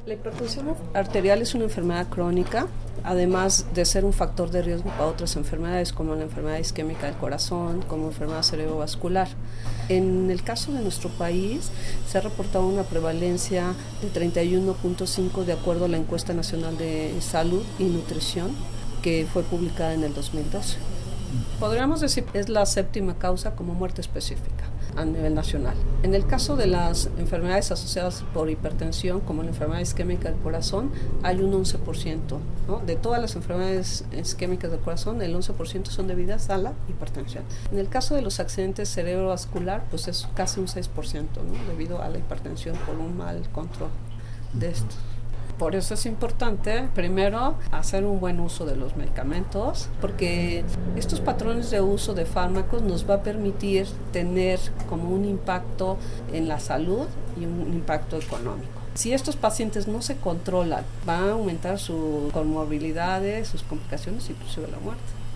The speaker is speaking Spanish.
La hipertensión arterial es una enfermedad crónica, además de ser un factor de riesgo para otras enfermedades como la enfermedad isquémica del corazón, como enfermedad cerebrovascular. En el caso de nuestro país se ha reportado una prevalencia de 31.5 de acuerdo a la Encuesta Nacional de Salud y Nutrición que fue publicada en el 2012. Podríamos decir que es la séptima causa como muerte específica a nivel nacional. En el caso de las enfermedades asociadas por hipertensión, como la enfermedad isquémica del corazón, hay un 11%, ¿no? De todas las enfermedades isquémicas del corazón, el 11% son debidas a la hipertensión. En el caso de los accidentes cerebrovascular, pues es casi un 6%, ¿no? Debido a la hipertensión por un mal control de esto. Por eso es importante, primero, hacer un buen uso de los medicamentos, porque estos patrones de uso de fármacos nos va a permitir tener como un impacto en la salud y un impacto económico. Si estos pacientes no se controlan, va a aumentar sus comorbilidades, sus complicaciones, inclusive la muerte.